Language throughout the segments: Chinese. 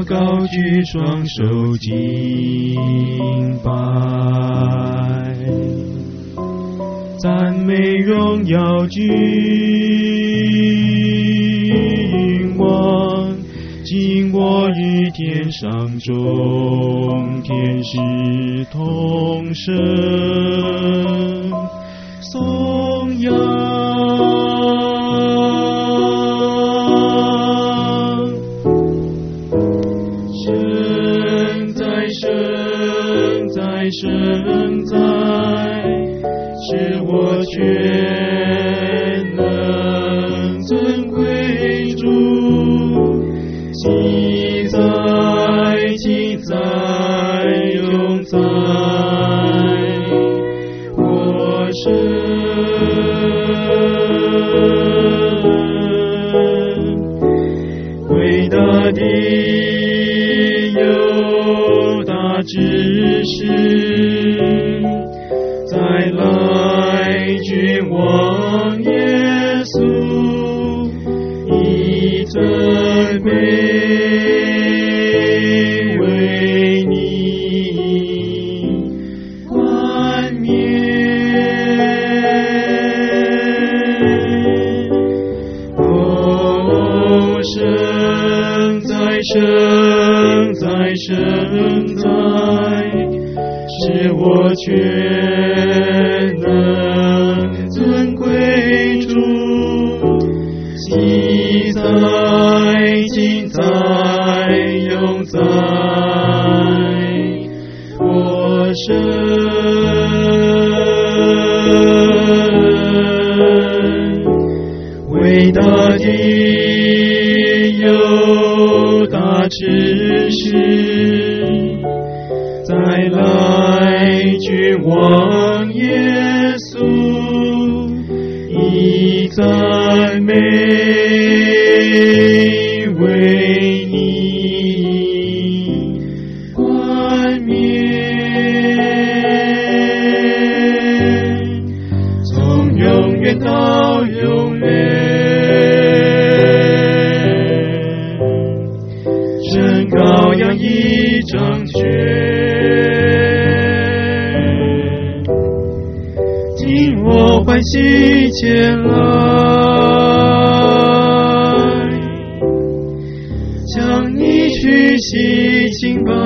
我高举双手敬拜，赞美荣耀君王，今我与天上众天使同声颂扬。圣哉，是我全能尊贵主，记载记载永在我身，伟大的犹大之士，再来君王耶稣，以尊卑为你冠冕。哦，圣哉圣哉圣哉，是我全能尊贵主，记载记载永在我身，伟大的犹大之士，再来君王耶稣，以赞美为你冠冕，从永远到永远，神羔羊已掌权，我欢喜前来，向你屈膝敬拜，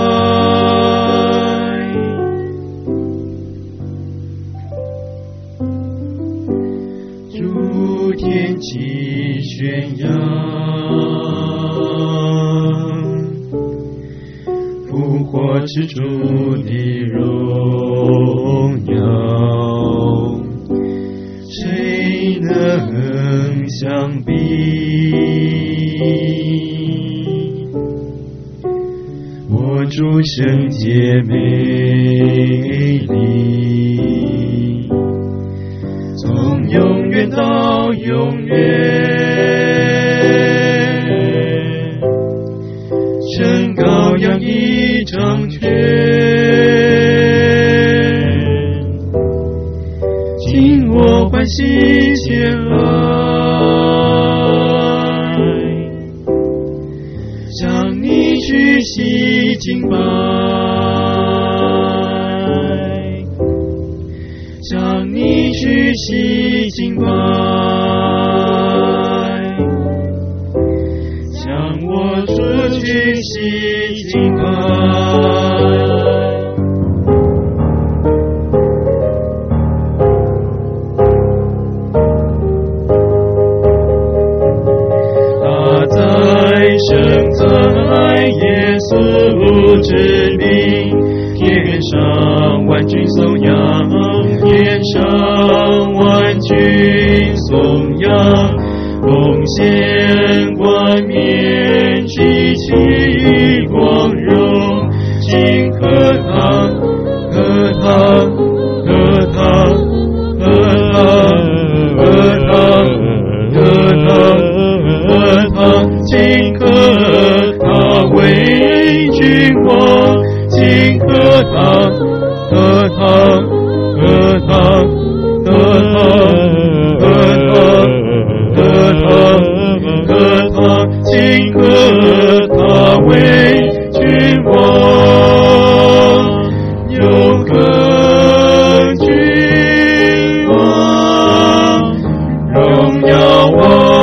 诸天齐宣扬，复活之主的荣耀，谁能相比？我主圣洁美丽，从永远到永远，神羔羊已掌权，请我欢喜前来，向你屈膝敬拜，向你屈膝敬拜，向我主屈膝敬拜。生在耶稣之名，天上万军颂扬，天上万军颂扬，奉献冠冕，举起光荣，请喝汤，喝汤，喝汤，喝汤，喝汤，喝汤，喝汤，请喝他为君王，请喝他，喝他，喝他，喝他，喝他，喝他，喝我